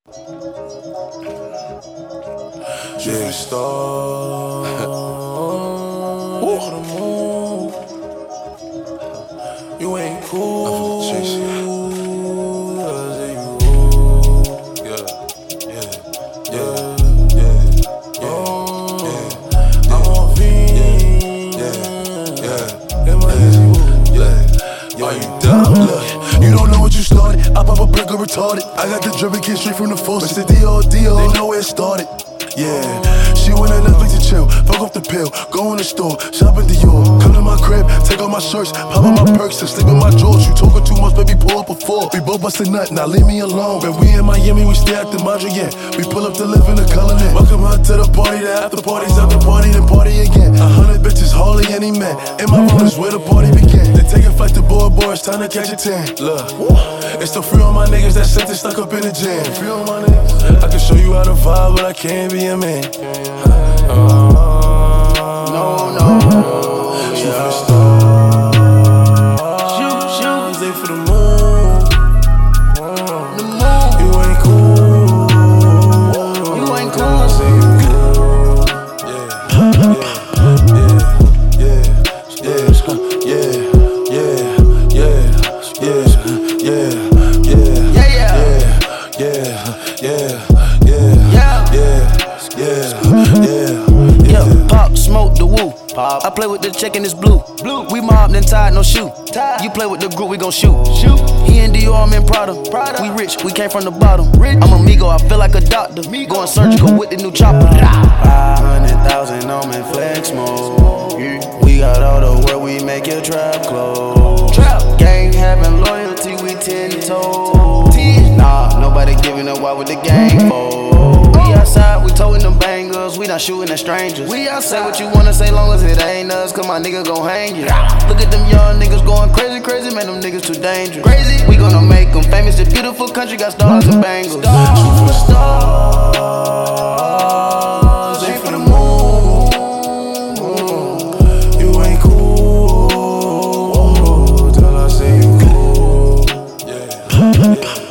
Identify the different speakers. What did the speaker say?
Speaker 1: Yeah, star. For the moon. You ain't cool. I'm finna chase you. Are you dumb? Look, you don't know what you started. I pop a brick or retarded. I got the drip and kid straight from the faucet. It's the D.O.D.O. They know where it started. Yeah, she went on Netflix to chill. Fuck off the pill, go in the store, shop in Dior. Come to my crib, take off my shirts, pop on my perks and sleep in my drawers. You talking too much, baby, pull up a four. We both bust a nut, now leave me alone. When we in Miami, we stay at the Madrid, yeah. We pull up to live in the Cullinan. Welcome her to the party, the after parties, after party, then party again. 100 bitches, hardly any men. In my room is where the party began. They take a flight to Bora Bora, it's time to catch a 10. Look, it's still free on my niggas that sent it stuck up in the gym. Free on my niggas. I can show you how to vibe, but I can't be a man. No. Shoot for the stars. Shoot. Aim for the moon. The moon. You ain't cool. You ain't cool. I say you cool.
Speaker 2: Pop, smoke the woo. I play with the check and it's blue. We mobbed and tied, no shoe. You play with the group, we gon' shoot. He in Dior, I'm in Prada. We rich, we came from the bottom. I'm amigo, I feel like a doctor. Going surgical with the new chopper. 500,000 on me, flex mode. We got all the work, we make your trap close. Gang having loyalty, we 10 toes. Nah, nobody giving up, why with the gang fold? We outside, we toting them bangers, we not shooting at strangers. We outside, say what you wanna say, long as it ain't us, cause my nigga gon' hang you. Look at them young niggas going crazy, man, them niggas too dangerous. We gonna make them famous, the beautiful country got stars and bangles. Shoot for the stars, aim for the moon.
Speaker 1: You ain't cool till I say you cool. Yeah.